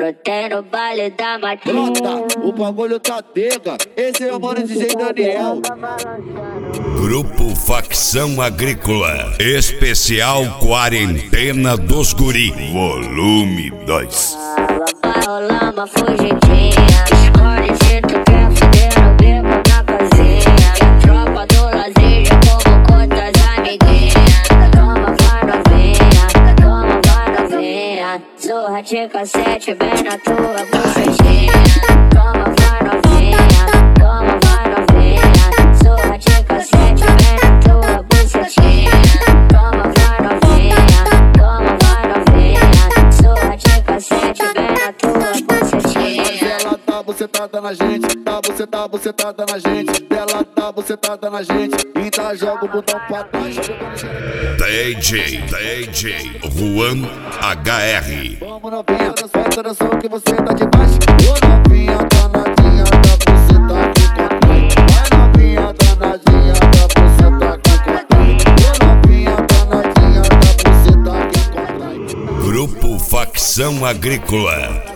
brotei no baile da matinha. O bagulho tá tega, esse é o mano DJ Daniel. Grupo Facção Agrícola, especial Quarentena dos Guri, volume 2. Vai rolar uma fugidinha, escolhe se tu quer fuder no beco da cozinha. Tropa do lazer já convocou tuas amiguinhas. Toma, vai novinha, toma, vai novinha. Zorra de cassete bem na tua bucetinha. Toma, vai novinha, toma, vai novinha. Zorra de cassete bem na tua bucetinha. Toma, vai novinha, toma, vai novinha. Zorra de cassete bem na tua bucetinha. Ela tá bucetada na gente, tá bucetada na gente. Ela tá bucetada na gente, então joga o botão pra trás. DJ Juan HR. Vamos novinha, faz a dança que você tá debaixo. Ô novinha danadinha da buceta aqui com nós. Vai novinha danadinha da buceta aqui com nós. Ô novinha danadinha da buceta aqui com nós. Grupo Facção Agrícola.